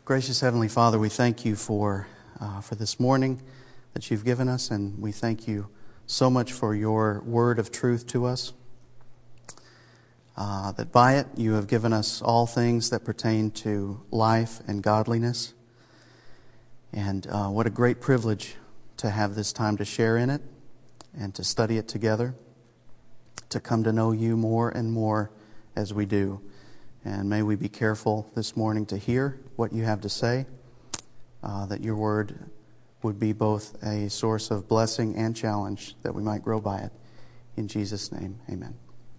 Gracious Heavenly Father, we thank you for this morning that you've given us, and we thank you so much for your word of truth to us, that by it you have given us all things that pertain to life and godliness. And what a great privilege to have this time to share in it and to study it together, to come to know you more and more as we do. And may we be careful this morning to hear what you have to say, that your word would be both a source of blessing and challenge, that we might grow by it. In Jesus' name, amen.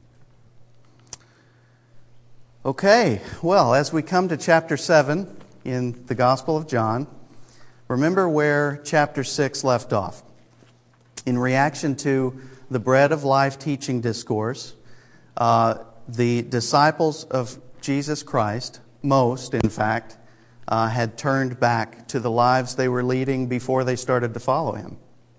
Okay, well, as we come to chapter 7 in the Gospel of John, remember where chapter 6 left off. In reaction to the Bread of Life teaching discourse, the disciples of Jesus Christ, most in fact, had turned back to the lives they were leading before they started to follow him.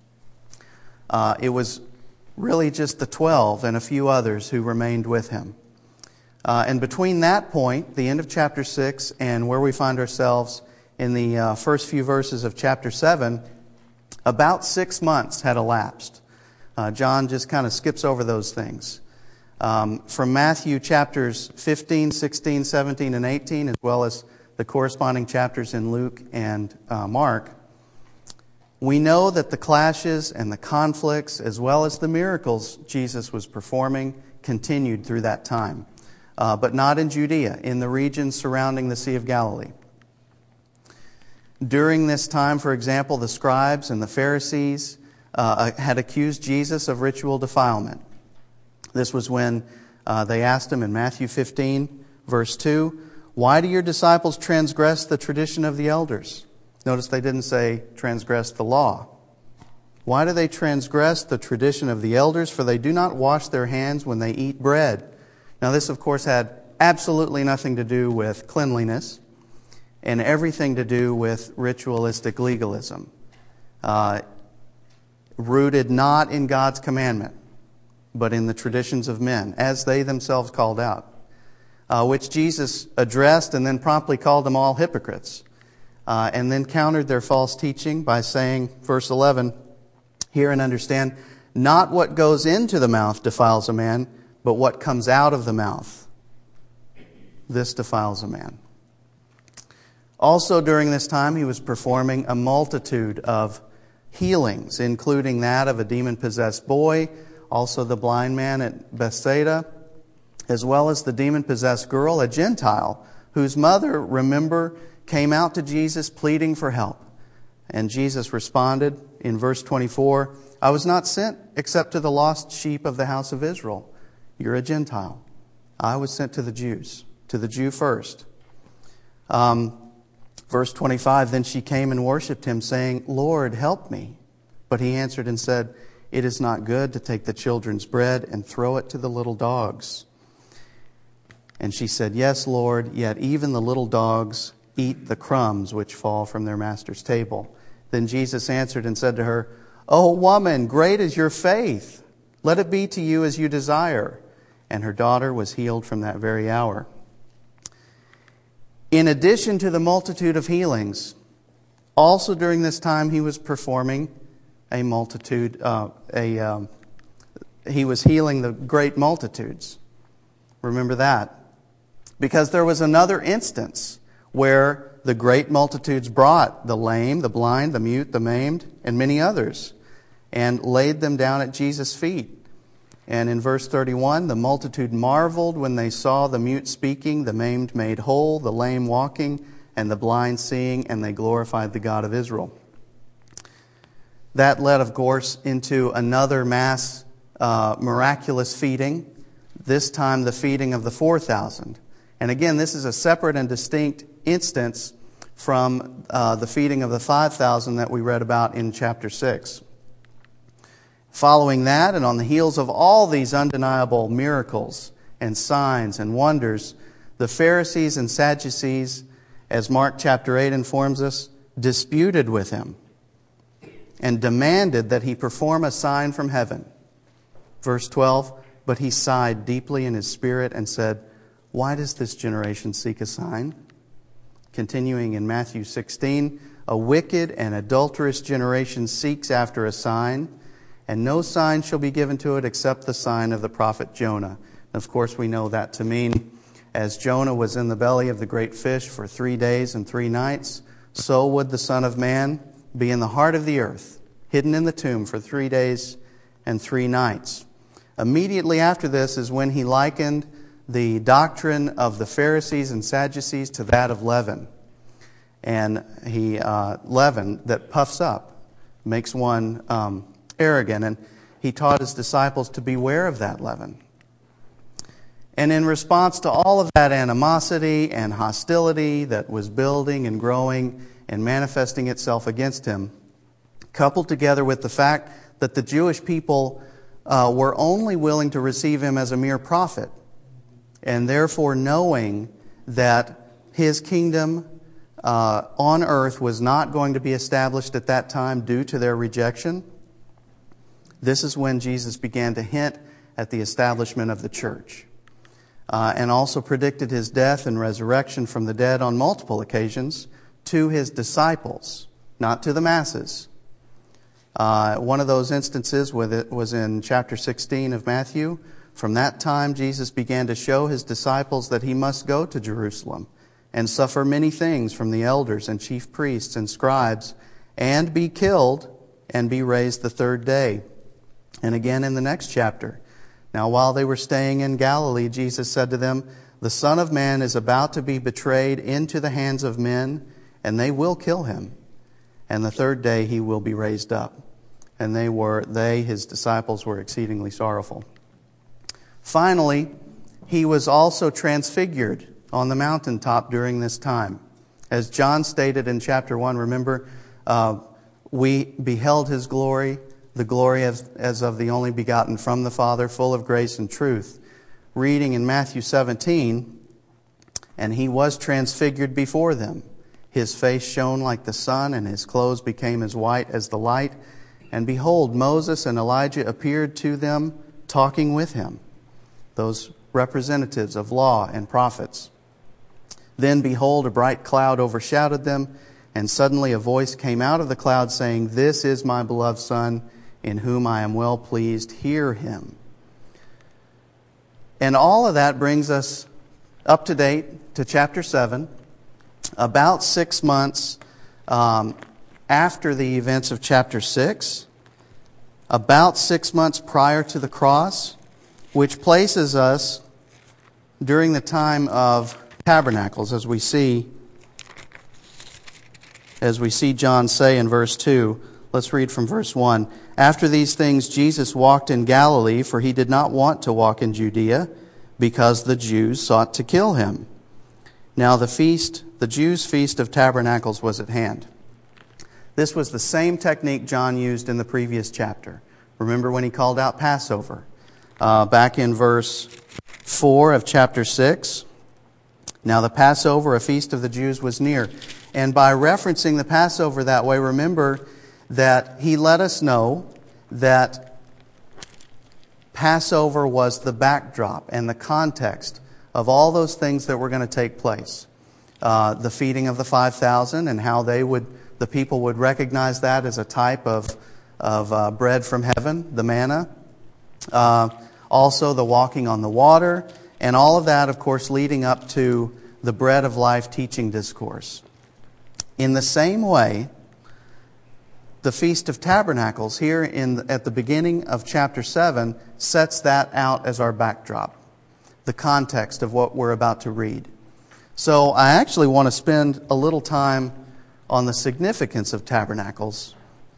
It was really just the 12 and a few others who remained with him. And between that point, the end of chapter 6, and where we find ourselves in the first few verses of chapter 7, about 6 months had elapsed. John just kind of skips over those things. From Matthew chapters 15, 16, 17, and 18, as well as the corresponding chapters in Luke and Mark, we know that the clashes and the conflicts, as well as the miracles Jesus was performing, continued through that time. But not in Judea, in the region surrounding the Sea of Galilee. During this time, for example, the scribes and the Pharisees had accused Jesus of ritual defilement. This was when they asked him in Matthew 15, verse 2, "Why do your disciples transgress the tradition of the elders?" Notice they didn't say transgress the law. "Why do they transgress the tradition of the elders? For they do not wash their hands when they eat bread." Now this, of course, had absolutely nothing to do with cleanliness and everything to do with ritualistic legalism, rooted not in God's commandment, but in the traditions of men, as they themselves called out, which Jesus addressed and then promptly called them all hypocrites, and then countered their false teaching by saying, verse 11, "Hear and understand, not what goes into the mouth defiles a man, but what comes out of the mouth, this defiles a man." Also during this time, he was performing a multitude of healings, including that of a demon-possessed boy, also the blind man at Bethsaida, as well as the demon-possessed girl, a Gentile, whose mother, remember, came out to Jesus pleading for help. And Jesus responded in verse 24, "I was not sent except to the lost sheep of the house of Israel." You're a Gentile. I was sent to the Jews, to the Jew first. Verse 25, "Then she came and worshipped him, saying, 'Lord, help me.' But he answered and said, 'It is not good to take the children's bread and throw it to the little dogs.' And she said, 'Yes, Lord, yet even the little dogs eat the crumbs which fall from their master's table.' Then Jesus answered and said to her, 'O woman, great is your faith. Let it be to you as you desire.' And her daughter was healed from that very hour." In addition to the multitude of healings, also during this time he was performing a multitude. He was healing the great multitudes. Remember that. Because there was another instance where the great multitudes brought the lame, the blind, the mute, the maimed, and many others, and laid them down at Jesus' feet. And in verse 31, "The multitude marveled when they saw the mute speaking, the maimed made whole, the lame walking, and the blind seeing, and they glorified the God of Israel." That led, of course, into another mass miraculous feeding, this time the feeding of the 4,000. And again, this is a separate and distinct instance from the feeding of the 5,000 that we read about in chapter 6. Following that, and on the heels of all these undeniable miracles and signs and wonders, the Pharisees and Sadducees, as Mark chapter 8 informs us, disputed with him and demanded that he perform a sign from heaven. Verse 12, "But he sighed deeply in his spirit and said, 'Why does this generation seek a sign? Continuing in Matthew 16, a wicked and adulterous generation seeks after a sign, and no sign shall be given to it except the sign of the prophet Jonah. And of course, we know that to mean, as Jonah was in the belly of the great fish for 3 days and 3 nights, so would the Son of Man be in the heart of the earth, hidden in the tomb for 3 days and 3 nights. Immediately after this is when he likened the doctrine of the Pharisees and Sadducees to that of leaven. And leaven that puffs up makes one arrogant. And he taught his disciples to beware of that leaven. And in response to all of that animosity and hostility that was building and growing and manifesting itself against him, coupled together with the fact that the Jewish people were only willing to receive him as a mere prophet, and therefore knowing that his kingdom on earth was not going to be established at that time due to their rejection, this is when Jesus began to hint at the establishment of the church, and also predicted his death and resurrection from the dead on multiple occasions to his disciples, not to the masses. One of those instances was in chapter 16 of Matthew. From that time, Jesus began to show his disciples that he must go to Jerusalem and suffer many things from the elders and chief priests and scribes, and be killed and be raised the 3rd day. And again in the next chapter, now while they were staying in Galilee, Jesus said to them, "The Son of Man is about to be betrayed into the hands of men, and they will kill him. And the 3rd day he will be raised up." And his disciples, were exceedingly sorrowful. Finally, he was also transfigured on the mountaintop during this time. As John stated in chapter 1, remember, we beheld his glory, the glory as of the only begotten from the Father, full of grace and truth. Reading in Matthew 17, "And he was transfigured before them. His face shone like the sun, and his clothes became as white as the light. And behold, Moses and Elijah appeared to them, talking with him," those representatives of law and prophets. "Then behold, a bright cloud overshadowed them, and suddenly a voice came out of the cloud saying, 'This is my beloved Son, in whom I am well pleased. Hear him.'" And all of that brings us up to date to chapter 7, about 6 months after the events of chapter 6, about 6 months prior to the cross, which places us during the time of tabernacles, as we see John say in verse 2. Let's read from verse 1. "After these things Jesus walked in Galilee, for he did not want to walk in Judea, because the Jews sought to kill him. Now the Jews' feast of tabernacles was at hand." This was the same technique John used in the previous chapter. Remember when he called out Passover? Back in verse 4 of chapter 6. "Now the Passover, a feast of the Jews, was near." And by referencing the Passover that way, remember that he let us know that Passover was the backdrop and the context of all those things that were going to take place. The feeding of the 5,000 and how the people would recognize that as a type of bread from heaven, the manna. Also the walking on the water, and all of that, of course, leading up to the bread of life teaching discourse. In the same way, the Feast of Tabernacles here at the beginning of chapter 7 sets that out as our backdrop, the context of what we're about to read. So I actually want to spend a little time on the significance of tabernacles.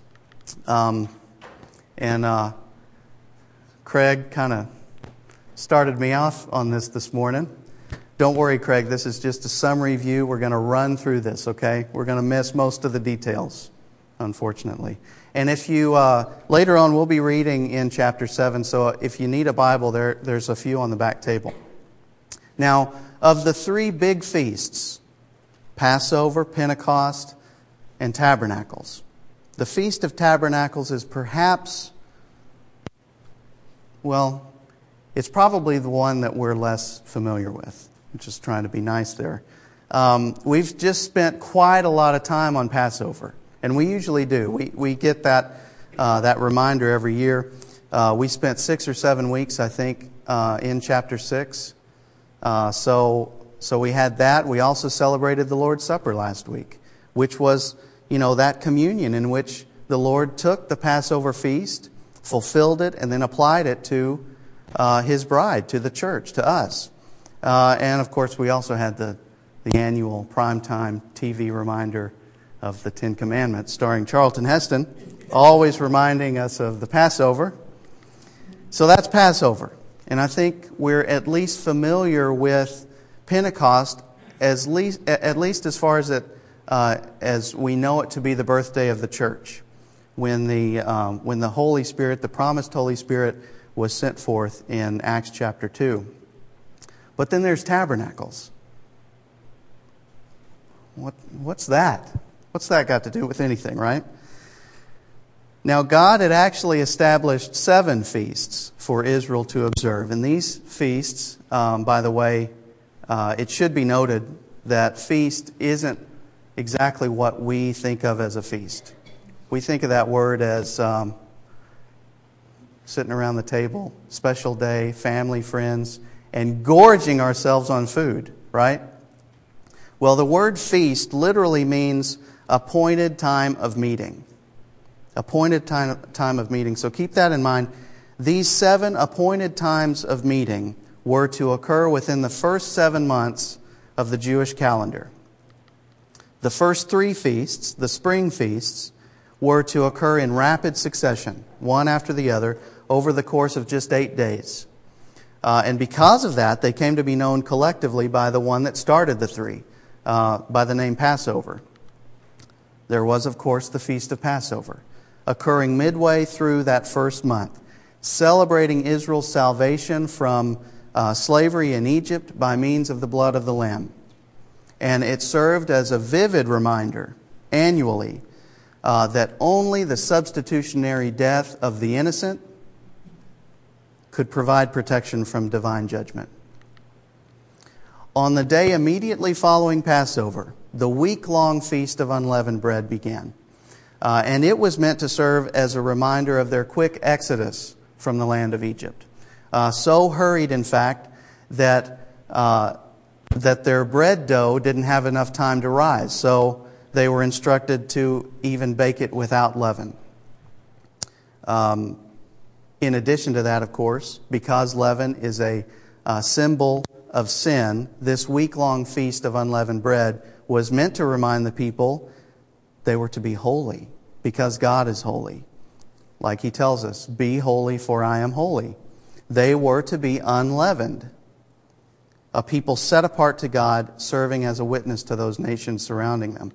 Craig kind of started me off on this morning. Don't worry, Craig, this is just a summary view. We're going to run through this, okay? We're going to miss most of the details, unfortunately. And if you, later on, we'll be reading in chapter 7, so if you need a Bible, there's a few on the back table. Now, of the 3 big feasts, Passover, Pentecost, and Tabernacles, the Feast of Tabernacles is perhaps, well, it's probably the one that we're less familiar with. I'm just trying to be nice there. We've just spent quite a lot of time on Passover, and we usually do. We get that reminder every year. We spent 6 or 7 weeks, I think, in chapter 6. So we had that. We also celebrated the Lord's Supper last week, which was, that communion in which the Lord took the Passover feast, fulfilled it, and then applied it to His bride, to the church, to us. And of course, we also had the annual primetime TV reminder of the Ten Commandments, starring Charlton Heston, always reminding us of the Passover. So that's Passover. And I think we're at least familiar with Pentecost, at least as far as we know it to be the birthday of the church, when the Holy Spirit, the promised Holy Spirit, was sent forth in Acts chapter 2. But then there's tabernacles. What's that? What's that got to do with anything, right? Now, God had actually established 7 feasts for Israel to observe. And these feasts, by the way, it should be noted that feast isn't exactly what we think of as a feast. We think of that word as sitting around the table, special day, family, friends, and gorging ourselves on food, right? Well, the word feast literally means appointed time of meeting. Appointed time of meeting. So keep that in mind. These 7 appointed times of meeting were to occur within the first 7 months of the Jewish calendar. The first 3 feasts, the spring feasts, were to occur in rapid succession, one after the other, over the course of just 8 days. And because of that, they came to be known collectively by the one that started the 3, by the name Passover. There was, of course, the Feast of Passover, occurring midway through that first month, celebrating Israel's salvation from slavery in Egypt by means of the blood of the Lamb. And it served as a vivid reminder annually that only the substitutionary death of the innocent could provide protection from divine judgment. On the day immediately following Passover, the week-long Feast of Unleavened Bread began. And it was meant to serve as a reminder of their quick exodus from the land of Egypt. So hurried, in fact, that their bread dough didn't have enough time to rise. So they were instructed to even bake it without leaven. In addition to that, of course, because leaven is a symbol of sin, this week-long Feast of Unleavened Bread was meant to remind the people they were to be holy because God is holy. Like He tells us, be holy for I am holy. They were to be unleavened, a people set apart to God, serving as a witness to those nations surrounding them.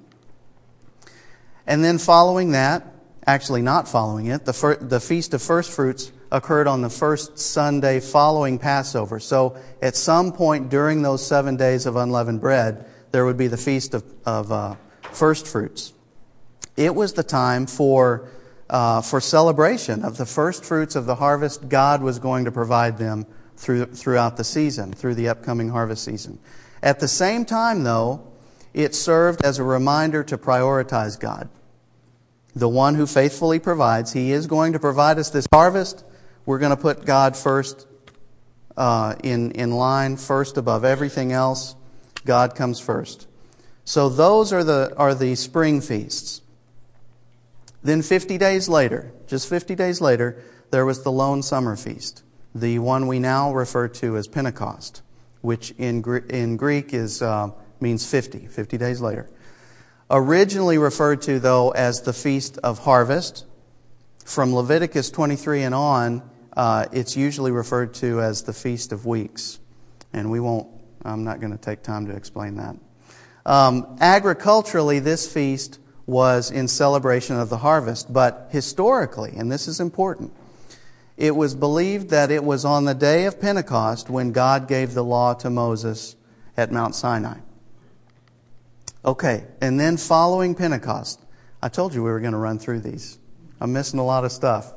And then following that, actually not following it, the Feast of First Fruits occurred on the first Sunday following Passover. So at some point during those 7 days of unleavened bread, there would be the Feast of First Fruits. It was the time for celebration of the first fruits of the harvest God was going to provide them throughout the season, through the upcoming harvest season. At the same time, though, it served as a reminder to prioritize God. The one who faithfully provides, He is going to provide us this harvest. We're going to put God first in line, first above everything else. God comes first. So those are the spring feasts. Then 50 days later, just 50 days later, there was the lone summer feast, the one we now refer to as Pentecost, which in Greek means 50 days later. Originally referred to, though, as the Feast of Harvest. From Leviticus 23 and on, it's usually referred to as the Feast of Weeks. And I'm not going to take time to explain that. Agriculturally, this feast was in celebration of the harvest. But historically, and this is important, it was believed that it was on the day of Pentecost when God gave the law to Moses at Mount Sinai. Okay, and then following Pentecost, I told you we were going to run through these. I'm missing a lot of stuff.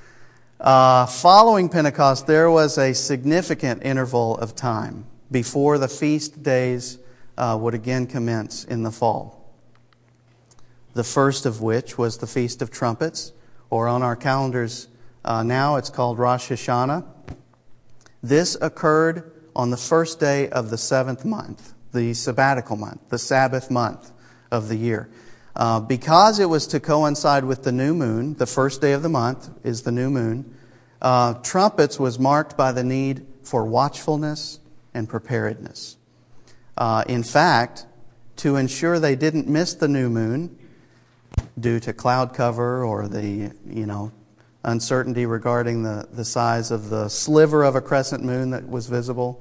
Following Pentecost, there was a significant interval of time before the feast days would again commence in the fall. The first of which was the Feast of Trumpets, or on our calendars now it's called Rosh Hashanah. This occurred on the first day of the seventh month, the sabbatical month, the Sabbath month of the year. Because it was to coincide with the new moon, the first day of the month is the new moon, trumpets was marked by the need for watchfulness and preparedness. In fact, to ensure they didn't miss the new moon due to cloud cover or the, uncertainty regarding the size of the sliver of a crescent moon that was visible,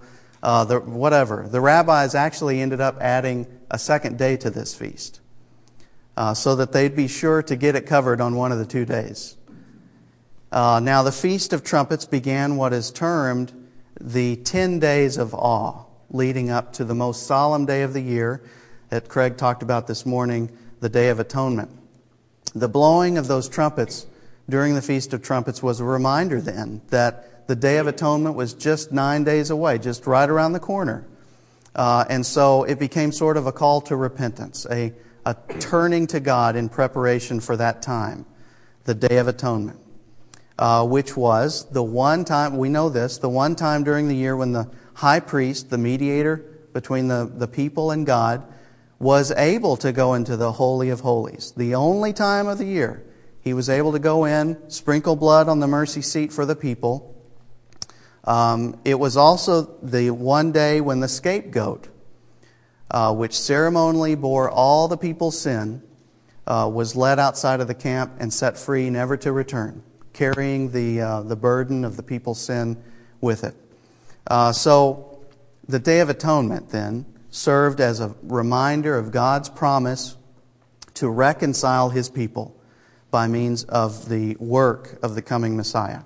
the rabbis actually ended up adding a second day to this feast so that they'd be sure to get it covered on one of the 2 days. Now, the Feast of Trumpets began what is termed the 10 days of awe, leading up to the most solemn day of the year that Craig talked about this morning, the Day of Atonement. The blowing of those trumpets during the Feast of Trumpets was a reminder then that the Day of Atonement was just 9 days away, just right around the corner. And so it became sort of a call to repentance, a turning to God in preparation for that time, the Day of Atonement, which was the one time, we know this, the one time during the year when the high priest, the mediator between the people and God, was able to go into the Holy of Holies. The only time of the year he was able to go in, sprinkle blood on the mercy seat for the people. It was also the one day when the scapegoat, which ceremonially bore all the people's sin, was led outside of the camp and set free, never to return, carrying the burden of the people's sin with it. So the Day of Atonement then served as a reminder of God's promise to reconcile His people by means of the work of the coming Messiah.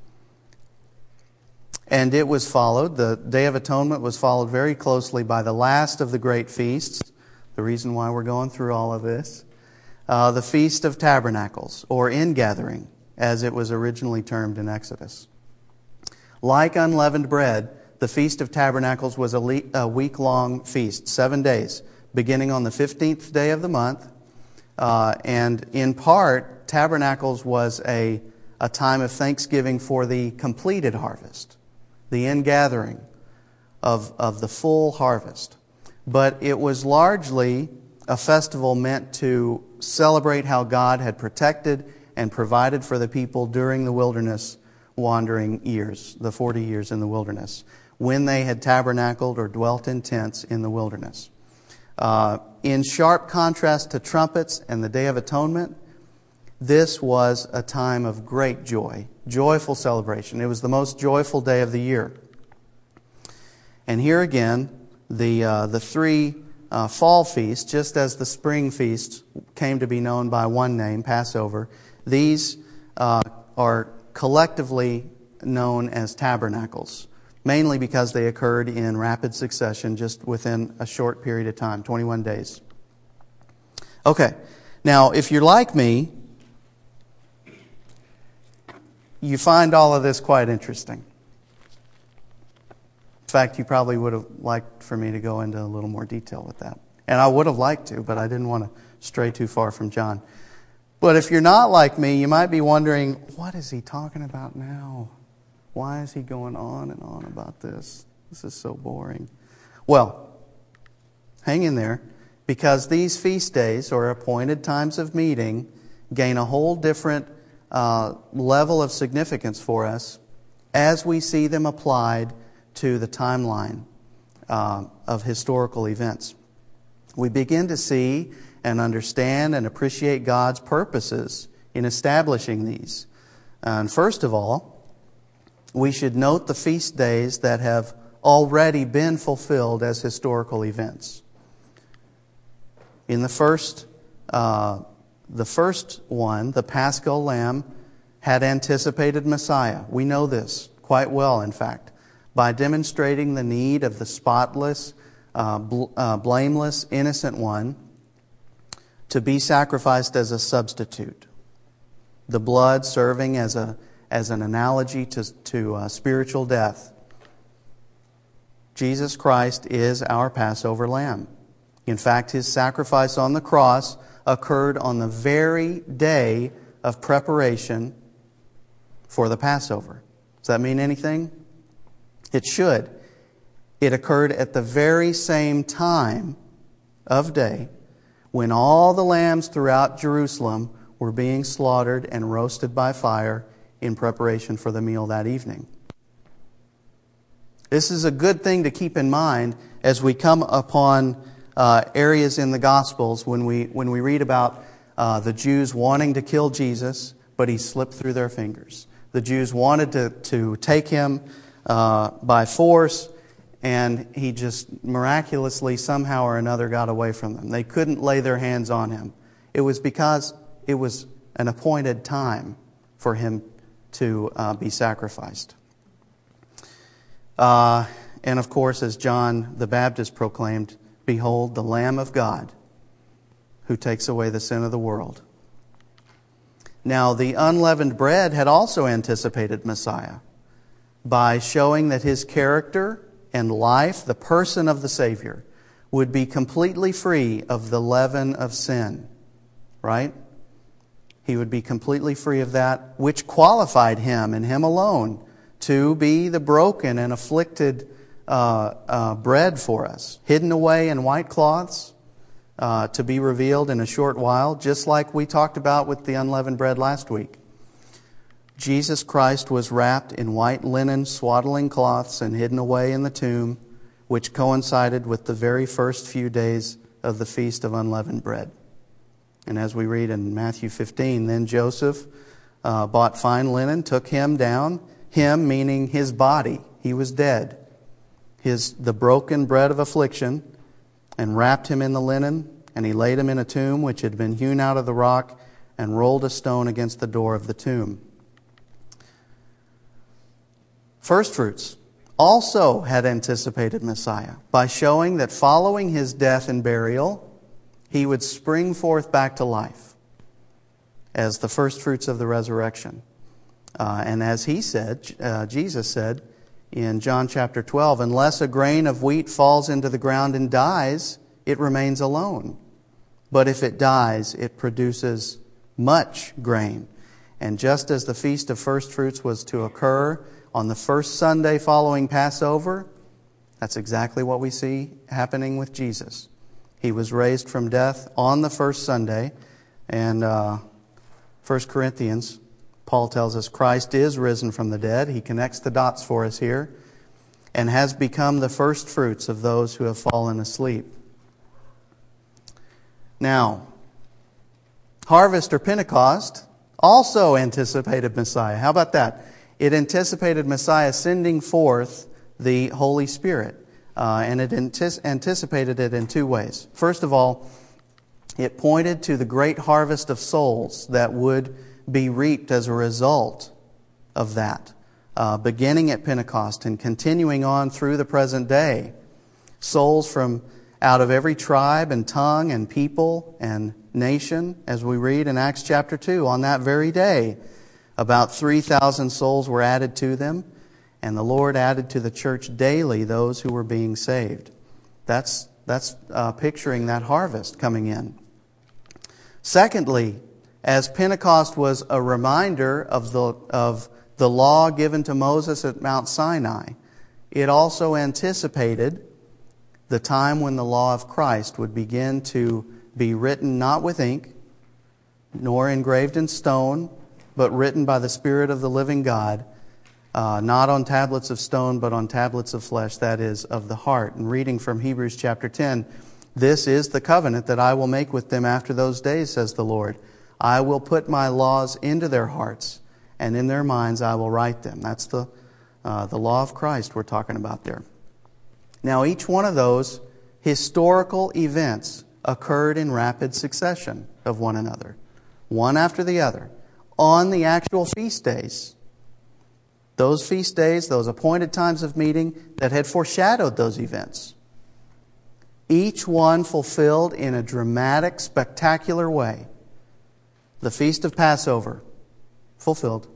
And it was followed, the Day of Atonement was followed very closely by the last of the great feasts, the reason why we're going through all of this, the Feast of Tabernacles, or Ingathering, as it was originally termed in Exodus. Like unleavened bread, the Feast of Tabernacles was a week-long feast, 7 days, beginning on the 15th day of the month. And in part, Tabernacles was a time of thanksgiving for the completed harvest, the ingathering of the full harvest. But it was largely a festival meant to celebrate how God had protected and provided for the people during the wilderness wandering years, the 40 years in the wilderness, when they had tabernacled or dwelt in tents in the wilderness. In sharp contrast to trumpets and the Day of Atonement, this was a time of great joy, joyful celebration. It was the most joyful day of the year. And here again, the three fall feasts, just as the spring feasts came to be known by one name, Passover, these are collectively known as tabernacles, mainly because they occurred in rapid succession just within a short period of time, 21 days. Okay, now if you're like me, you find all of this quite interesting. In fact, you probably would have liked for me to go into a little more detail with that. And I would have liked to, but I didn't want to stray too far from John. But if you're not like me, you might be wondering, what is he talking about now? Why is he going on and on about this? This is so boring. Well, hang in there, because these feast days, or appointed times of meeting, gain a whole different level of significance for us as we see them applied to the timeline of historical events. We begin to see and understand and appreciate God's purposes in establishing these. And first of all, we should note the feast days that have already been fulfilled as historical events. In the first one, the Paschal Lamb, had anticipated Messiah. We know this quite well, in fact, by demonstrating the need of the spotless, blameless, innocent one to be sacrificed as a substitute. The blood serving as an analogy to spiritual death. Jesus Christ is our Passover Lamb. In fact, his sacrifice on the cross occurred on the very day of preparation for the Passover. Does that mean anything? It should. It occurred at the very same time of day when all the lambs throughout Jerusalem were being slaughtered and roasted by fire in preparation for the meal that evening. This is a good thing to keep in mind as we come upon areas in the Gospels when we read about the Jews wanting to kill Jesus, but he slipped through their fingers. The Jews wanted to take him by force, and he just miraculously somehow or another got away from them. They couldn't lay their hands on him. It was because it was an appointed time for him to be sacrificed. And of course, as John the Baptist proclaimed, "Behold, the Lamb of God who takes away the sin of the world." Now, the unleavened bread had also anticipated Messiah by showing that his character and life, the person of the Savior, would be completely free of the leaven of sin. Right? He would be completely free of that, which qualified him and him alone to be the broken and afflicted bread for us, hidden away in white cloths, to be revealed in a short while, just like we talked about with the unleavened bread last week. Jesus Christ was wrapped in white linen swaddling cloths and hidden away in the tomb, which coincided with the very first few days of the Feast of Unleavened Bread. And as we read in Matthew 15, then Joseph bought fine linen, took him down, him meaning his body, he was dead, the broken bread of affliction, and wrapped him in the linen, and he laid him in a tomb which had been hewn out of the rock, and rolled a stone against the door of the tomb. First fruits also had anticipated Messiah by showing that following his death and burial, he would spring forth back to life as the first fruits of the resurrection. And as he said, Jesus said in John chapter 12, "Unless a grain of wheat falls into the ground and dies, it remains alone. But if it dies, it produces much grain." And just as the Feast of First Fruits was to occur on the first Sunday following Passover, that's exactly what we see happening with Jesus. He was raised from death on the first Sunday. And 1 Corinthians, Paul tells us Christ is risen from the dead. He connects the dots for us here. And has become the first fruits of those who have fallen asleep. Now, harvest or Pentecost also anticipated Messiah. How about that? It anticipated Messiah sending forth the Holy Spirit. And it anticipated it in two ways. First of all, it pointed to the great harvest of souls that would be reaped as a result of that, beginning at Pentecost and continuing on through the present day. Souls from out of every tribe and tongue and people and nation, as we read in Acts chapter 2, on that very day, about 3,000 souls were added to them, and the Lord added to the church daily those who were being saved. That's picturing that harvest coming in. Secondly, as Pentecost was a reminder of the law given to Moses at Mount Sinai, it also anticipated the time when the law of Christ would begin to be written not with ink, nor engraved in stone, but written by the Spirit of the living God, not on tablets of stone, but on tablets of flesh, that is, of the heart. And reading from Hebrews chapter 10, "This is the covenant that I will make with them after those days, says the Lord. I will put my laws into their hearts, and in their minds I will write them." That's the law of Christ we're talking about there. Now, each one of those historical events occurred in rapid succession of one another, one after the other, on the actual feast days. Those feast days, those appointed times of meeting that had foreshadowed those events. Each one fulfilled in a dramatic, spectacular way. The Feast of Passover, fulfilled.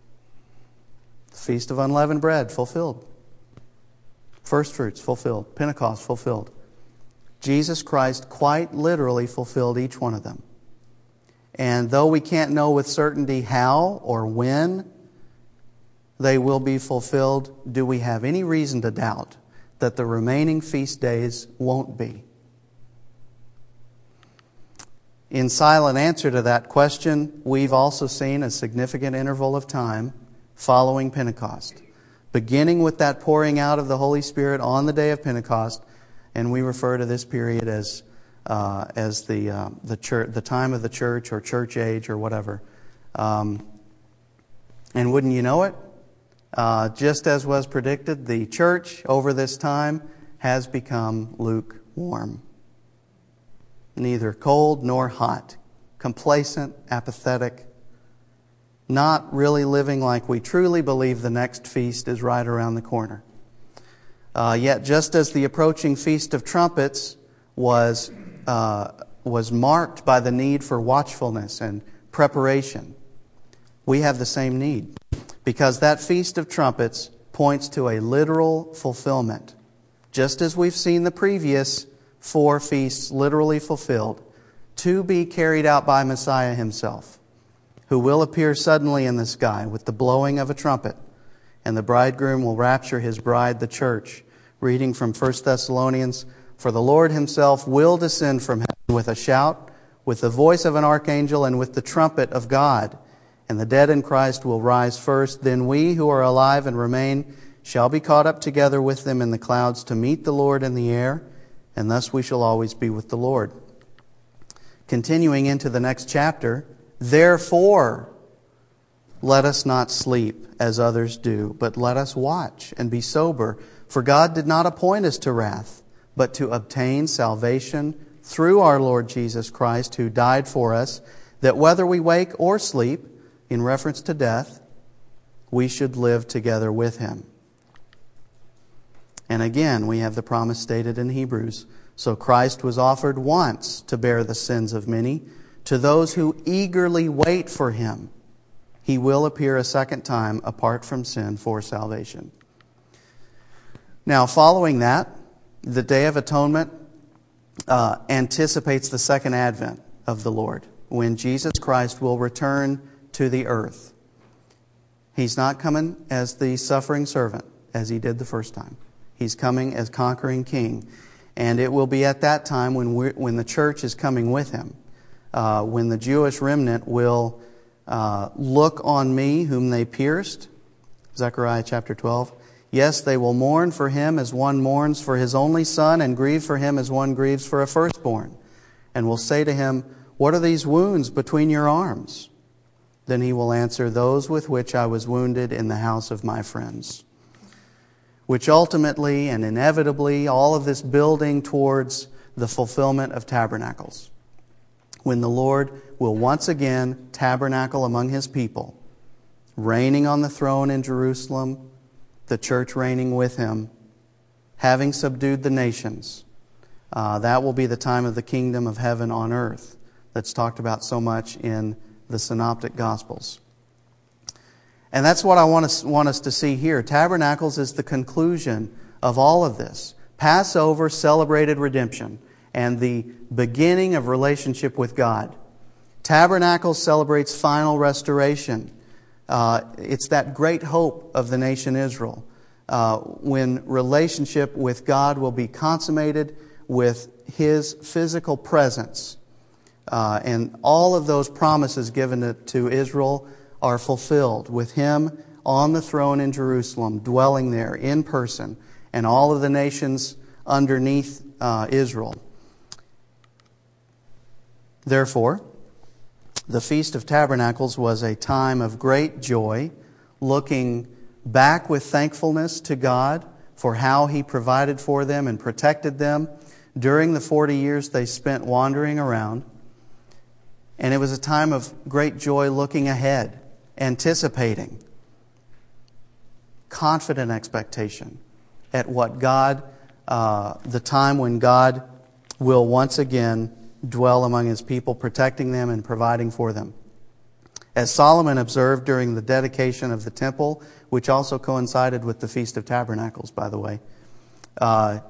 The Feast of Unleavened Bread, fulfilled. First fruits, fulfilled. Pentecost, fulfilled. Jesus Christ quite literally fulfilled each one of them. And though we can't know with certainty how or when they will be fulfilled, do we have any reason to doubt that the remaining feast days won't be? In silent answer to that question, we've also seen a significant interval of time following Pentecost, beginning with that pouring out of the Holy Spirit on the day of Pentecost, and we refer to this period as the church, the time of the church or church age or whatever. And wouldn't you know it? Just as was predicted, the church over this time has become lukewarm. Neither cold nor hot, complacent, apathetic, not really living like we truly believe the next feast is right around the corner. Yet just as the approaching Feast of Trumpets was marked by the need for watchfulness and preparation, we have the same need. Because that Feast of Trumpets points to a literal fulfillment. Just as we've seen the previous 4 feasts literally fulfilled, to be carried out by Messiah himself, who will appear suddenly in the sky with the blowing of a trumpet, and the bridegroom will rapture his bride, the church. Reading from 1 Thessalonians, "For the Lord himself will descend from heaven with a shout, with the voice of an archangel, and with the trumpet of God. And the dead in Christ will rise first. Then we who are alive and remain shall be caught up together with them in the clouds to meet the Lord in the air, and thus we shall always be with the Lord." Continuing into the next chapter, "Therefore, let us not sleep as others do, but let us watch and be sober. For God did not appoint us to wrath, but to obtain salvation through our Lord Jesus Christ, who died for us, that whether we wake or sleep," in reference to death, "we should live together with him." And again, we have the promise stated in Hebrews, "So Christ was offered once to bear the sins of many. To those who eagerly wait for him, he will appear a second time apart from sin for salvation." Now, following that, the Day of Atonement anticipates the second advent of the Lord, when Jesus Christ will return to the earth. He's not coming as the suffering servant, as he did the first time. He's coming as conquering king. And it will be at that time when the church is coming with him, when the Jewish remnant will look on me whom they pierced, Zechariah chapter 12. "Yes, they will mourn for him as one mourns for his only son, and grieve for him as one grieves for a firstborn. And will say to him, 'What are these wounds between your arms?' Then he will answer, 'Those with which I was wounded in the house of my friends.'" Which ultimately and inevitably, all of this building towards the fulfillment of tabernacles, when the Lord will once again tabernacle among his people, reigning on the throne in Jerusalem, the church reigning with him, having subdued the nations. That will be the time of the kingdom of heaven on earth that's talked about so much in the Synoptic Gospels. And that's what I want us to see here. Tabernacles is the conclusion of all of this. Passover celebrated redemption and the beginning of relationship with God. Tabernacles celebrates final restoration. It's that great hope of the nation Israel, when relationship with God will be consummated with his physical presence. And all of those promises given to Israel are fulfilled with him on the throne in Jerusalem, dwelling there in person, and all of the nations underneath Israel. Therefore, the Feast of Tabernacles was a time of great joy, looking back with thankfulness to God for how he provided for them and protected them during the 40 years they spent wandering around. And it was a time of great joy looking ahead, anticipating, confident expectation at what God, the time when God will once again dwell among his people, protecting them and providing for them. As Solomon observed during the dedication of the temple, which also coincided with the Feast of Tabernacles, by the way,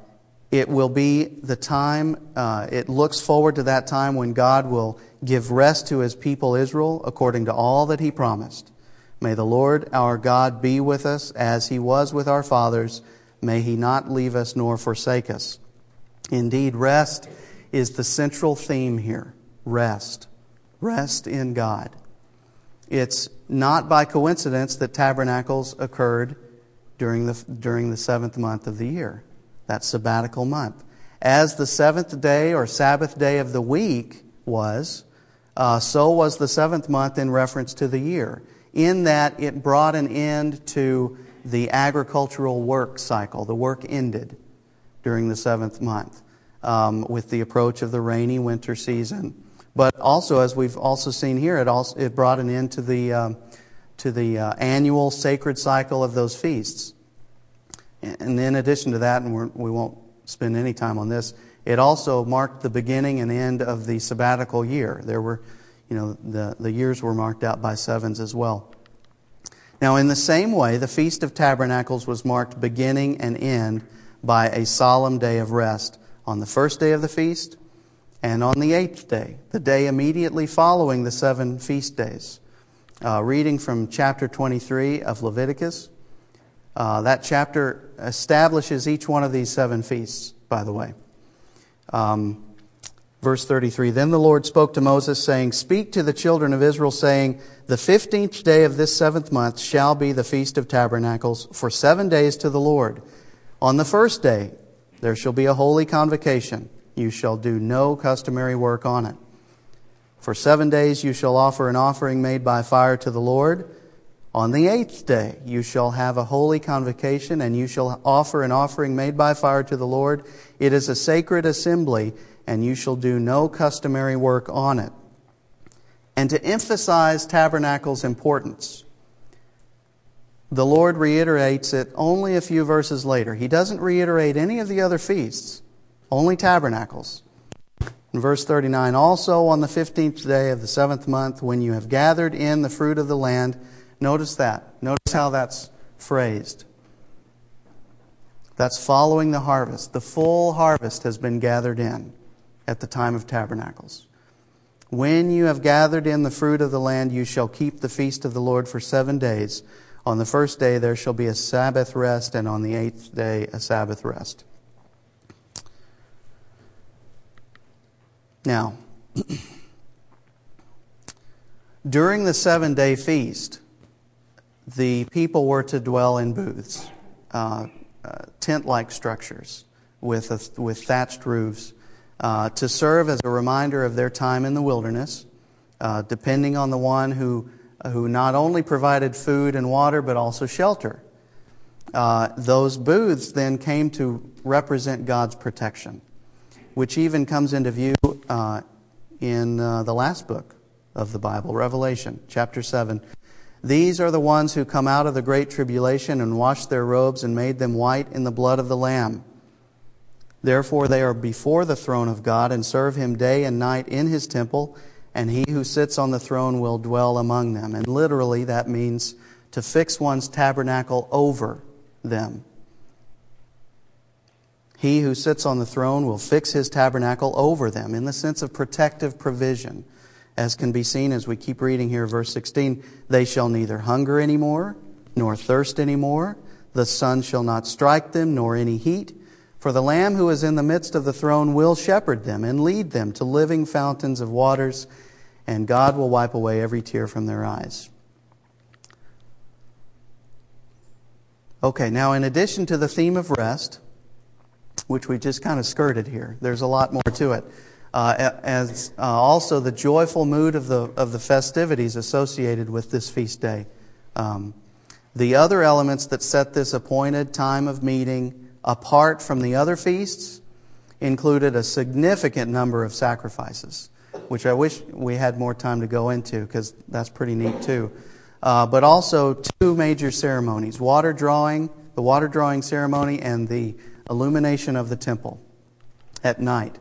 It will be the time, it looks forward to that time when God will give rest to His people Israel according to all that He promised. May the Lord our God be with us as He was with our fathers. May He not leave us nor forsake us. Indeed, rest is the central theme here. Rest. Rest in God. It's not by coincidence that tabernacles occurred during the seventh month of the year, that sabbatical month. As the seventh day or Sabbath day of the week was, so was the seventh month in reference to the year, in that it brought an end to the agricultural work cycle. The work ended during the seventh month with the approach of the rainy winter season. But also, as we've also seen here, it brought an end to the annual sacred cycle of those feasts. And in addition to that, and we won't spend any time on this, it also marked the beginning and end of the sabbatical year. There were, the years were marked out by sevens as well. Now, in the same way, the Feast of Tabernacles was marked beginning and end by a solemn day of rest on the first day of the feast and on the eighth day, the day immediately following the 7 feast days. Reading from chapter 23 of Leviticus, that chapter establishes each one of these 7 feasts, by the way. Verse 33, Then the Lord spoke to Moses, saying, Speak to the children of Israel, saying, The 15th day of this 7th month shall be the Feast of Tabernacles for 7 days to the Lord. On the first day there shall be a holy convocation. You shall do no customary work on it. For 7 days you shall offer an offering made by fire to the Lord. On the 8th day you shall have a holy convocation, and you shall offer an offering made by fire to the Lord. It is a sacred assembly, and you shall do no customary work on it. And to emphasize tabernacle's importance, the Lord reiterates it only a few verses later. He doesn't reiterate any of the other feasts, only tabernacles. In verse 39, Also on the 15th day of the 7th month, when you have gathered in the fruit of the land, notice that. Notice how that's phrased. That's following the harvest. The full harvest has been gathered in at the time of tabernacles. When you have gathered in the fruit of the land, you shall keep the feast of the Lord for 7 days. On the first day there shall be a Sabbath rest, and on the 8th day a Sabbath rest. Now, during the 7-day feast, the people were to dwell in booths, tent-like structures with thatched roofs, to serve as a reminder of their time in the wilderness, depending on the one who not only provided food and water, but also shelter. Those booths then came to represent God's protection, which even comes into view in the last book of the Bible, Revelation, chapter 7. These are the ones who come out of the great tribulation and washed their robes and made them white in the blood of the Lamb. Therefore they are before the throne of God and serve Him day and night in His temple, and He who sits on the throne will dwell among them. And literally that means to fix one's tabernacle over them. He who sits on the throne will fix His tabernacle over them, in the sense of protective provision. As can be seen as we keep reading here, verse 16, They shall neither hunger anymore, nor thirst anymore. The sun shall not strike them, nor any heat. For the Lamb who is in the midst of the throne will shepherd them and lead them to living fountains of waters, and God will wipe away every tear from their eyes. Okay, now in addition to the theme of rest, which we just kind of skirted here, there's a lot more to it. As also the joyful mood of the festivities associated with this feast day. The other elements that set this appointed time of meeting apart from the other feasts included a significant number of sacrifices, which I wish we had more time to go into because that's pretty neat too. But also 2 major ceremonies, the water drawing ceremony and the illumination of the temple at night.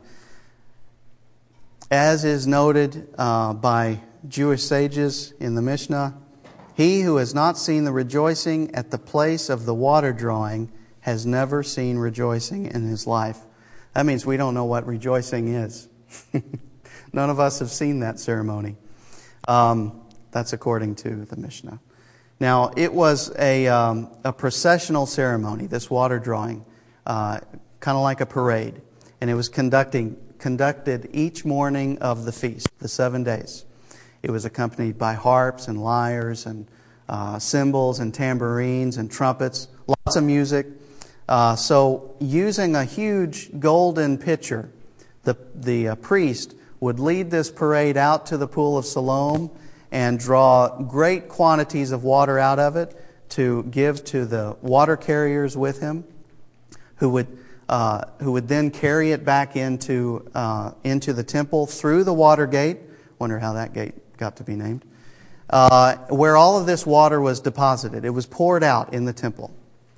As is noted by Jewish sages in the Mishnah, he who has not seen the rejoicing at the place of the water drawing has never seen rejoicing in his life. That means we don't know what rejoicing is. None of us have seen that ceremony. That's according to the Mishnah. Now, it was a processional ceremony, this water drawing, kind of like a parade. And it was conducted each morning of the feast, the 7 days. It was accompanied by harps and lyres and cymbals and tambourines and trumpets, lots of music. So using a huge golden pitcher, the priest would lead this parade out to the pool of Siloam and draw great quantities of water out of it to give to the water carriers with him, who would then carry it back into the temple through the water gate. Wonder how that gate got to be named. Where all of this water was deposited. It was poured out in the temple.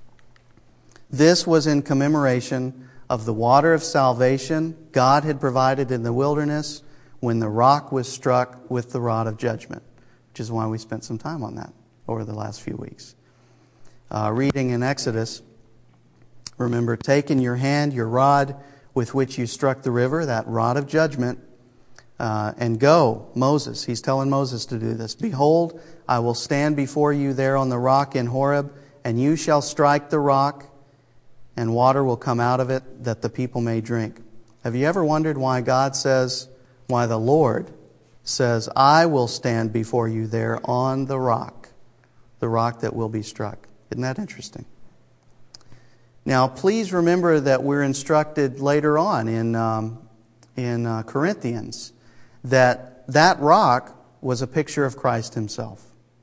This was in commemoration of the water of salvation God had provided in the wilderness when the rock was struck with the rod of judgment, which is why we spent some time on that over the last few weeks. Reading in Exodus, remember, take in your hand your rod with which you struck the river, that rod of judgment, and go, Moses. He's telling Moses to do this. Behold, I will stand before you there on the rock in Horeb, and you shall strike the rock, and water will come out of it that the people may drink. Have you ever wondered why the Lord says, I will stand before you there on the rock that will be struck? Isn't that interesting? Now, please remember that we're instructed later on in Corinthians that rock was a picture of Christ himself,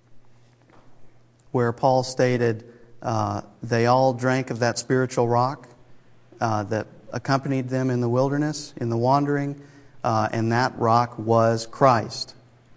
where Paul stated they all drank of that spiritual rock that accompanied them in the wilderness, in the wandering, and that rock was Christ.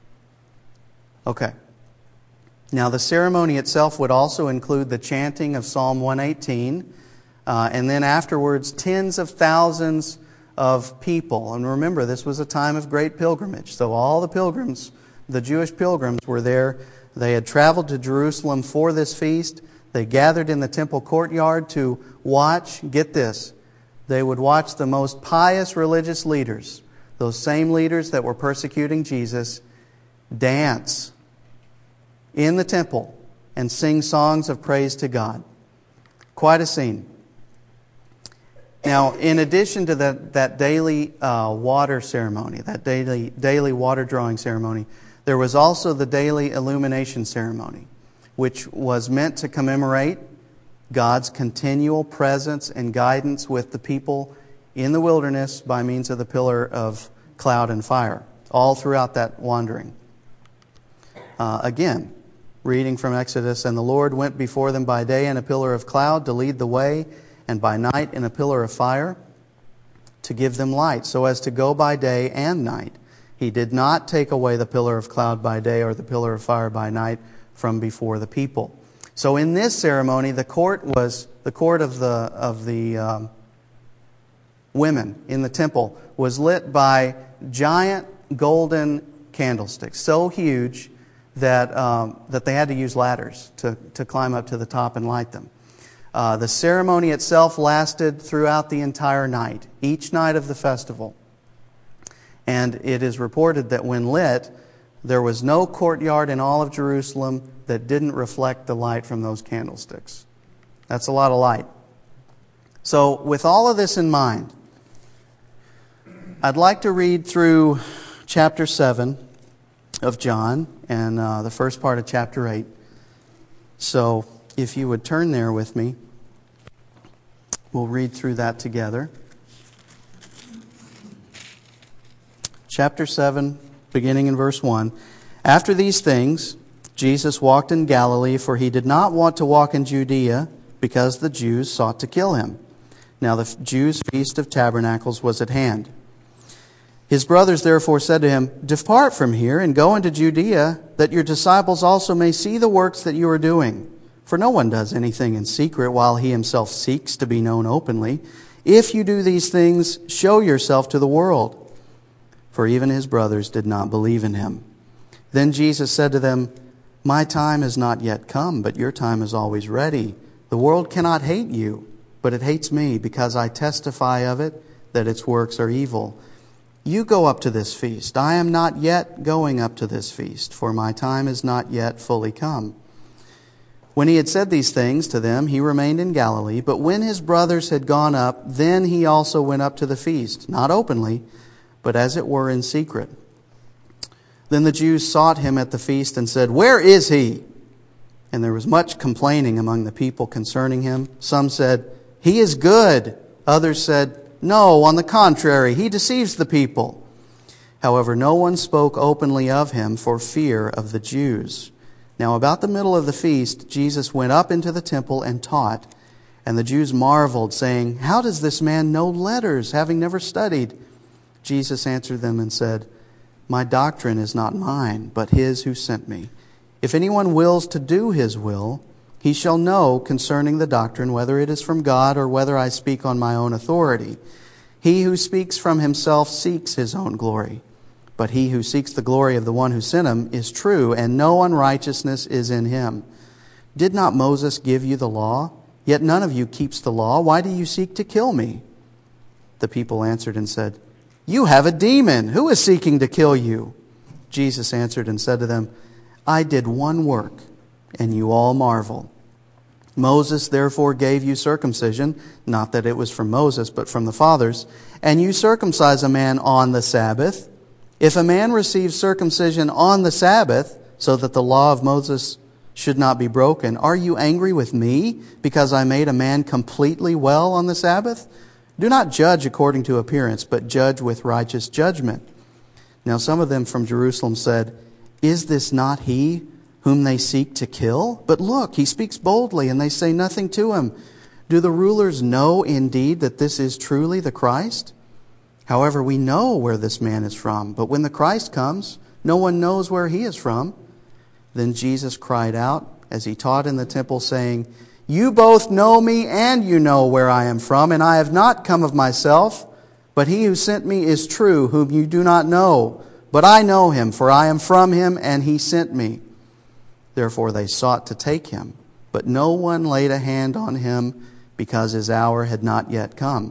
Okay. Now, the ceremony itself would also include the chanting of Psalm 118, and then afterwards, tens of thousands of people. And remember, this was a time of great pilgrimage. So all the pilgrims, the Jewish pilgrims, were there. They had traveled to Jerusalem for this feast. They gathered in the temple courtyard to watch, get this, they would watch the most pious religious leaders, those same leaders that were persecuting Jesus, dance in the temple and sing songs of praise to God. Quite a scene. Now, in addition to that daily water ceremony, that daily water drawing ceremony, there was also the daily illumination ceremony, which was meant to commemorate God's continual presence and guidance with the people in the wilderness by means of the pillar of cloud and fire, all throughout that wandering. Again, reading from Exodus, and the Lord went before them by day in a pillar of cloud to lead the way, and by night in a pillar of fire to give them light, so as to go by day and night. He did not take away the pillar of cloud by day or the pillar of fire by night from before the people. So in this ceremony, the court of the women in the temple was lit by giant golden candlesticks, so huge that they had to use ladders to climb up to the top and light them. The ceremony itself lasted throughout the entire night, each night of the festival. And it is reported that when lit, there was no courtyard in all of Jerusalem that didn't reflect the light from those candlesticks. That's a lot of light. So with all of this in mind, I'd like to read through chapter 7 of John and the first part of chapter 8. So if you would turn there with me, we'll read through that together. Chapter 7, beginning in verse 1. After these things, Jesus walked in Galilee, for he did not want to walk in Judea, because the Jews sought to kill him. Now the Jews' feast of tabernacles was at hand. His brothers therefore said to him, Depart from here and go into Judea, that your disciples also may see the works that you are doing. For no one does anything in secret while he himself seeks to be known openly. If you do these things, show yourself to the world. For even his brothers did not believe in him. Then Jesus said to them, My time has not yet come, but your time is always ready. The world cannot hate you, but it hates me, because I testify of it that its works are evil. You go up to this feast. I am not yet going up to this feast, for my time is not yet fully come." When he had said these things to them, he remained in Galilee. But when his brothers had gone up, then he also went up to the feast, not openly, but as it were in secret. Then the Jews sought him at the feast and said, "Where is he?" And there was much complaining among the people concerning him. Some said, "He is good." Others said, "No, on the contrary, he deceives the people." However, no one spoke openly of him for fear of the Jews. Now about the middle of the feast, Jesus went up into the temple and taught. And the Jews marveled, saying, "How does this man know letters, having never studied?" Jesus answered them and said, "My doctrine is not mine, but his who sent me. If anyone wills to do his will, he shall know concerning the doctrine whether it is from God or whether I speak on my own authority. He who speaks from himself seeks his own glory. But he who seeks the glory of the one who sent him is true, and no unrighteousness is in him. Did not Moses give you the law? Yet none of you keeps the law. Why do you seek to kill me?" The people answered and said, "You have a demon. Who is seeking to kill you?" Jesus answered and said to them, "I did one work, and you all marvel. Moses therefore gave you circumcision, not that it was from Moses, but from the fathers, and you circumcise a man on the Sabbath. If a man receives circumcision on the Sabbath, so that the law of Moses should not be broken, are you angry with me because I made a man completely well on the Sabbath? Do not judge according to appearance, but judge with righteous judgment." Now some of them from Jerusalem said, "Is this not he whom they seek to kill? But look, he speaks boldly, and they say nothing to him. Do the rulers know indeed that this is truly the Christ? However, we know where this man is from, but when the Christ comes, no one knows where he is from." Then Jesus cried out as he taught in the temple, saying, "You both know me, and you know where I am from, and I have not come of myself, but he who sent me is true, whom you do not know. But I know him, for I am from him, and he sent me." Therefore they sought to take him, but no one laid a hand on him, because his hour had not yet come.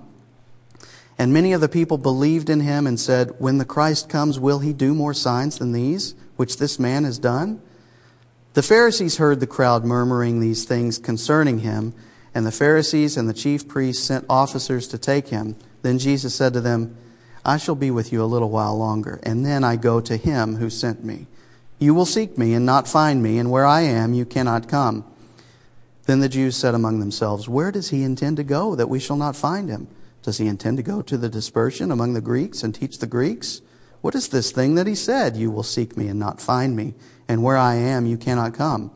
And many of the people believed in him and said, "When the Christ comes, will he do more signs than these, which this man has done?" The Pharisees heard the crowd murmuring these things concerning him, and the Pharisees and the chief priests sent officers to take him. Then Jesus said to them, "I shall be with you a little while longer, and then I go to him who sent me. You will seek me and not find me, and where I am you cannot come." Then the Jews said among themselves, "Where does he intend to go, that we shall not find him? Does he intend to go to the dispersion among the Greeks and teach the Greeks? What is this thing that he said, 'You will seek me and not find me, and where I am you cannot come'?"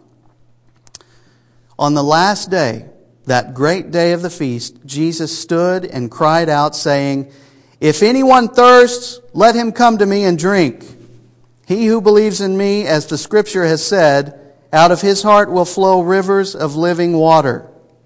On the last day, that great day of the feast, Jesus stood and cried out, saying, "If anyone thirsts, let him come to me and drink. He who believes in me, as the Scripture has said, out of his heart will flow rivers of living water."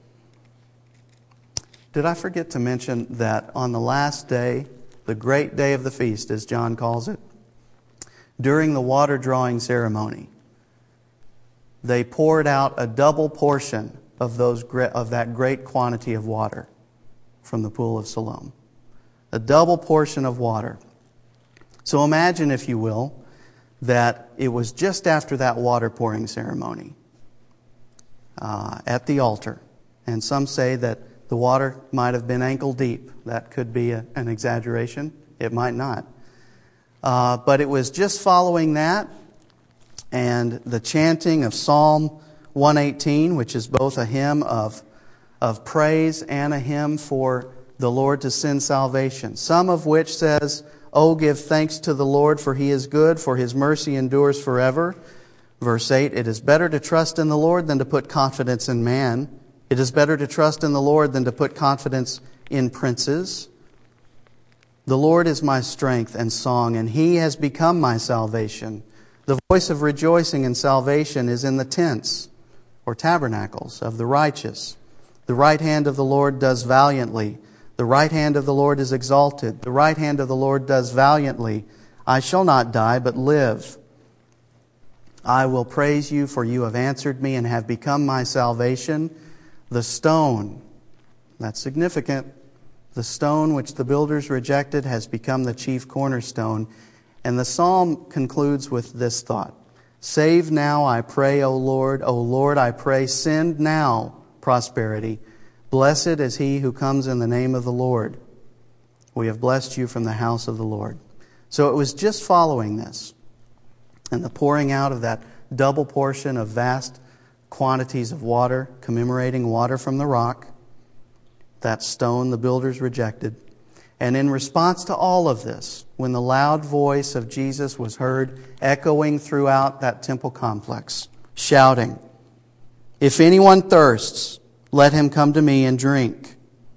Did I forget to mention that on the last day, the great day of the feast, as John calls it, during the water drawing ceremony, they poured out a double portion of that great quantity of water from the pool of Siloam. A double portion of water. So imagine, if you will, that it was just after that water pouring ceremony at the altar. And some say that the water might have been ankle deep. That could be an exaggeration. It might not. But it was just following that and the chanting of Psalm 118, which is both a hymn of praise and a hymn for the Lord to send salvation. Some of which says, "Oh, give thanks to the Lord, for he is good, for his mercy endures forever." Verse 8, "It is better to trust in the Lord than to put confidence in man. It is better to trust in the Lord than to put confidence in princes. The Lord is my strength and song, and he has become my salvation. The voice of rejoicing and salvation is in the tents," or tabernacles, "of the righteous. The right hand of the Lord does valiantly. The right hand of the Lord is exalted. The right hand of the Lord does valiantly. I shall not die, but live. I will praise you, for you have answered me and have become my salvation. The stone," that's significant, The stone which the builders rejected has become the chief cornerstone. And the psalm concludes with this thought: Save now, I pray, O Lord. O Lord, I pray, send now prosperity. Blessed is he who comes in the name of the Lord. We have blessed you from the house of the Lord. So it was just following this and the pouring out of that double portion of vast quantities of water, commemorating water from the rock, that stone the builders rejected. And in response to all of this, when the loud voice of Jesus was heard echoing throughout that temple complex, shouting, If anyone thirsts, let him come to me and drink.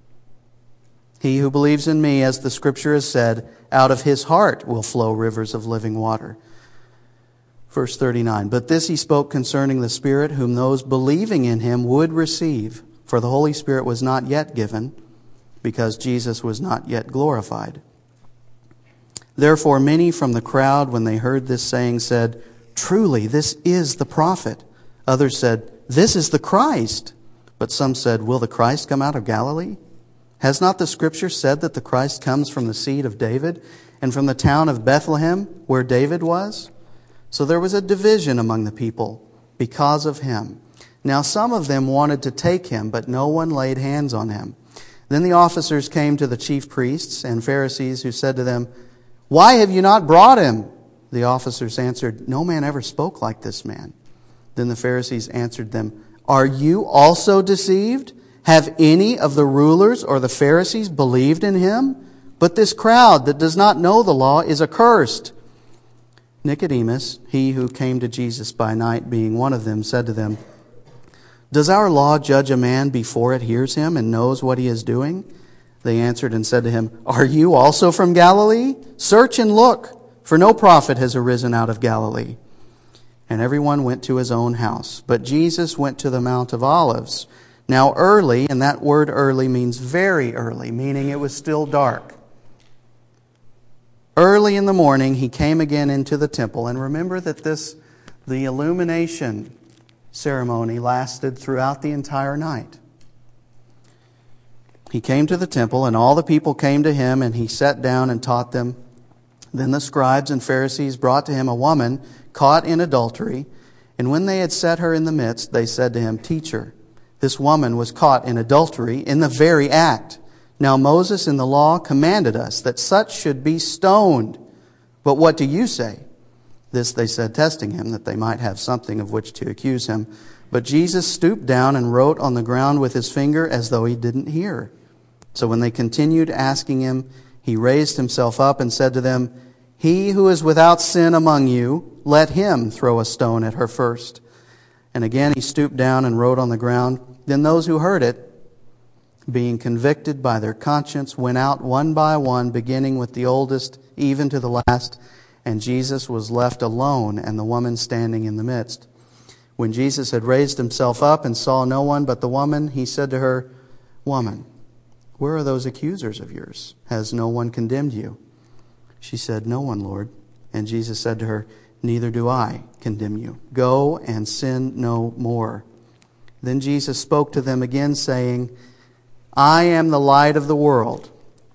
He who believes in me, as the Scripture has said, out of his heart will flow rivers of living water. Verse 39, But this he spoke concerning the Spirit, whom those believing in him would receive. For the Holy Spirit was not yet given, because Jesus was not yet glorified. Therefore many from the crowd, when they heard this saying, said, Truly, this is the prophet. Others said, This is the Christ. But some said, Will the Christ come out of Galilee? Has not the Scripture said that the Christ comes from the seed of David and from the town of Bethlehem, where David was? So there was a division among the people because of him. Now some of them wanted to take him, but no one laid hands on him. Then the officers came to the chief priests and Pharisees, who said to them, Why have you not brought him? The officers answered, No man ever spoke like this man. Then the Pharisees answered them, Are you also deceived? Have any of the rulers or the Pharisees believed in him? But this crowd that does not know the law is accursed. Nicodemus, he who came to Jesus by night, being one of them, said to them, Does our law judge a man before it hears him and knows what he is doing? They answered and said to him, Are you also from Galilee? Search and look, for no prophet has arisen out of Galilee. And everyone went to his own house. But Jesus went to the Mount of Olives. Now early, and that word early means very early, meaning it was still dark. Early in the morning, he came again into the temple. And remember that the illumination ceremony lasted throughout the entire night. He came to the temple, and all the people came to him, and he sat down and taught them. Then the scribes and Pharisees brought to him a woman caught in adultery. And when they had set her in the midst, they said to him, Teacher, this woman was caught in adultery in the very act. Now Moses in the law commanded us that such should be stoned. But what do you say? This they said, testing him, that they might have something of which to accuse him. But Jesus stooped down and wrote on the ground with his finger as though he didn't hear. So when they continued asking him, he raised himself up and said to them, He who is without sin among you, let him throw a stone at her first. And again he stooped down and wrote on the ground. Then those who heard it, being convicted by their conscience, went out one by one, beginning with the oldest, even to the last. And Jesus was left alone, and the woman standing in the midst. When Jesus had raised himself up and saw no one but the woman, he said to her, Woman, where are those accusers of yours? Has no one condemned you? She said, No one, Lord. And Jesus said to her, Neither do I condemn you. Go and sin no more. Then Jesus spoke to them again, saying, I am the light of the world.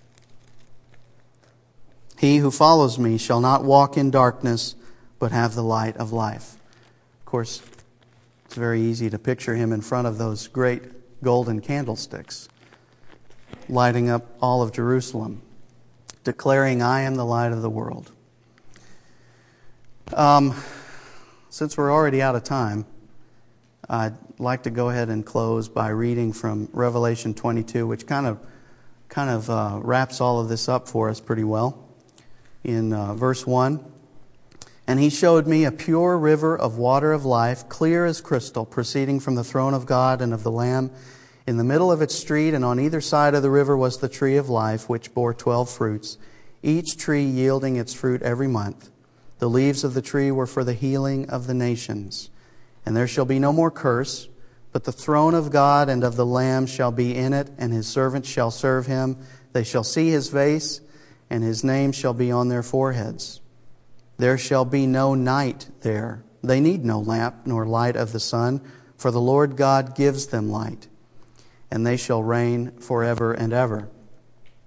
He who follows me shall not walk in darkness, but have the light of life. Of course, it's very easy to picture him in front of those great golden candlesticks, lighting up all of Jerusalem, declaring, I am the light of the world. Since we're already out of time, I'd like to go ahead and close by reading from Revelation 22, which kind of wraps all of this up for us pretty well. In verse 1, And he showed me a pure river of water of life, clear as crystal, proceeding from the throne of God and of the Lamb. In the middle of its street and on either side of the river was the tree of life, which bore 12 fruits, each tree yielding its fruit every month. The leaves of the tree were for the healing of the nations. And there shall be no more curse, but the throne of God and of the Lamb shall be in it, and his servants shall serve him. They shall see his face, and his name shall be on their foreheads. There shall be no night there. They need no lamp nor light of the sun, for the Lord God gives them light. And they shall reign forever and ever.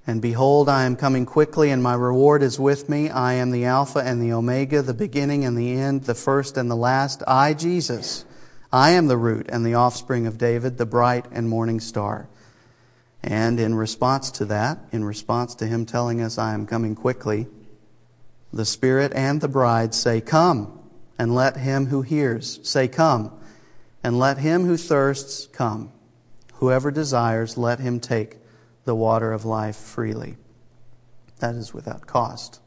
And behold, I am coming quickly, and my reward is with me. I am the Alpha and the Omega, the beginning and the end, the first and the last. I, Jesus, I am the root and the offspring of David, the bright and morning star. And in response to that, in response to Him telling us, I am coming quickly, the Spirit and the bride say, Come, and let him who hears say, Come, and let him who thirsts come. Whoever desires, let him take the water of life freely. That is without cost.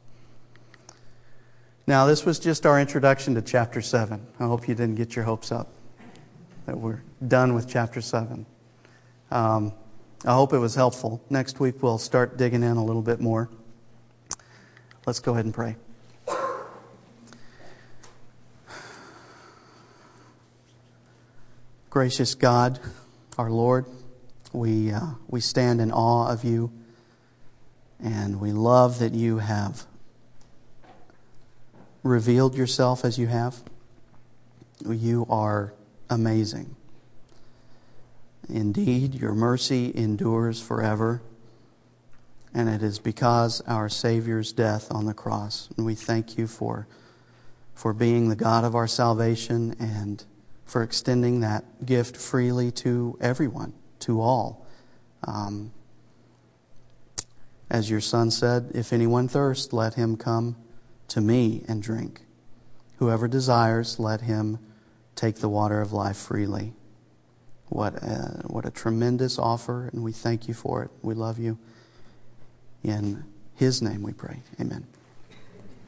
Now, this was just our introduction to chapter 7. I hope you didn't get your hopes up that we're done with chapter 7. I hope it was helpful. Next week we'll start digging in a little bit more. Let's go ahead and pray. Gracious God, our Lord, we stand in awe of You, and we love that You have revealed Yourself as You have. You are amazing. Indeed, Your mercy endures forever, and it is because our Savior's death on the cross. And we thank You for being the God of our salvation and for extending that gift freely to everyone, to all. As Your Son said, if anyone thirsts, let him come to Me and drink. Whoever desires, let him take the water of life freely. What a tremendous offer, and we thank You for it. We love You. In His name we pray. Amen.